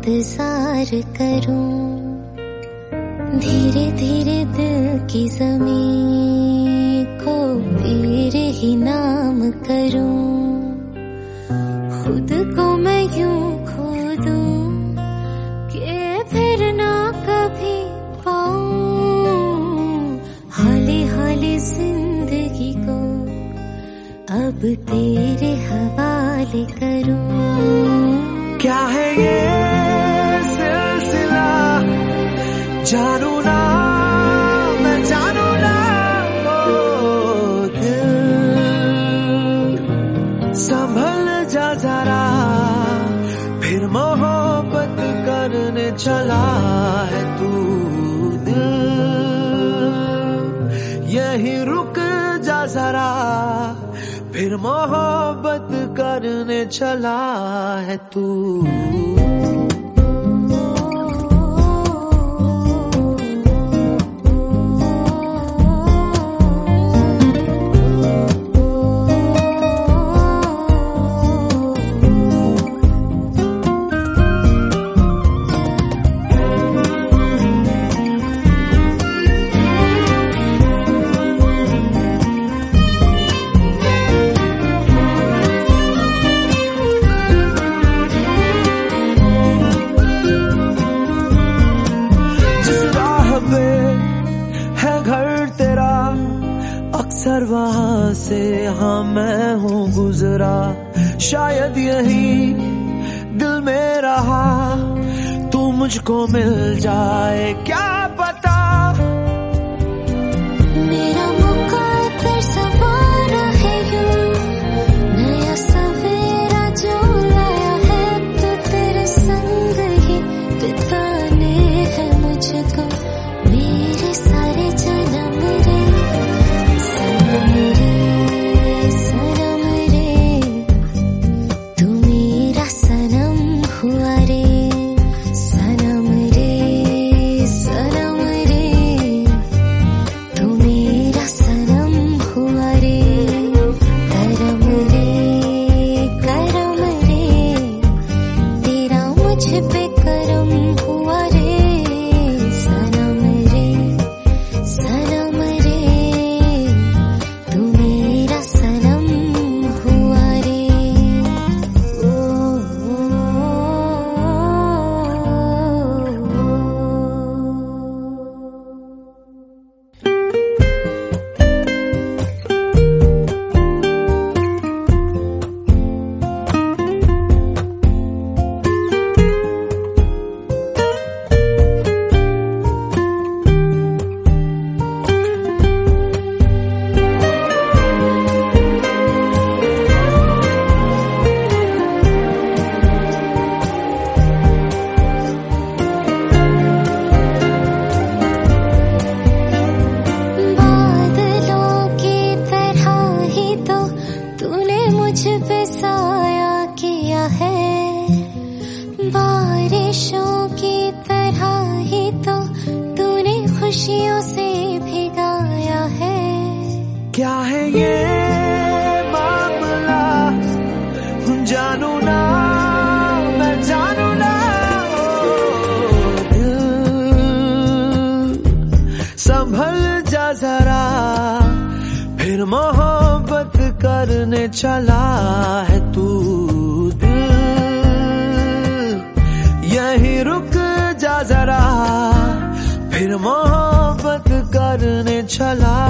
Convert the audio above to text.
इंतजार करूं, धीरे धीरे दिल की ज़मीं को तेरे ही नाम करूं, खुद को मैं यूं खो दूं कि फिर ना कभी पाऊं, हौले हौले जिंदगी को अब तेरे हवाले करूं। क्या है ये सिलसिला, जानू ना मैं जानू ना, ओ दिल संभल जा जरा, फिर मोहब्बत करने चला है तू, दिल यही रुक जा जरा, फिर मोहब्बत करने चला है तू। है घर तेरा अक्सर वहां से, हाँ मैं हूँ गुजरा, शायद यही दिल में रहा, तू मुझको मिल जाए क्या पता। मेरा मुक़द्दर सवारा है यूं, नया सवेरा जो लाया है, तो तेरे संग ही बिताने हैं मुझको मेरे सारे जन्म रे, सनम रे सनम रे, तू मेरा सनम हुआ रे, सनम रे सनम रे, तू मेरा सनम हुआ रे, करम रे तेरा मुझ पे करम हुआ रे, सनम रे तू मेरा सनम हुआ रे। मुझ पे साया किया है, बारिशों की तरह ही तो तूने खुशियों से भिगाया है। क्या है ये मामला, जानू ना मैं जानू ना, ओ दिल संभल जा जरा, फिर मोहब्बत करने चला है तू, दिल यही रुक जा जरा, फिर मोहब्बत करने चला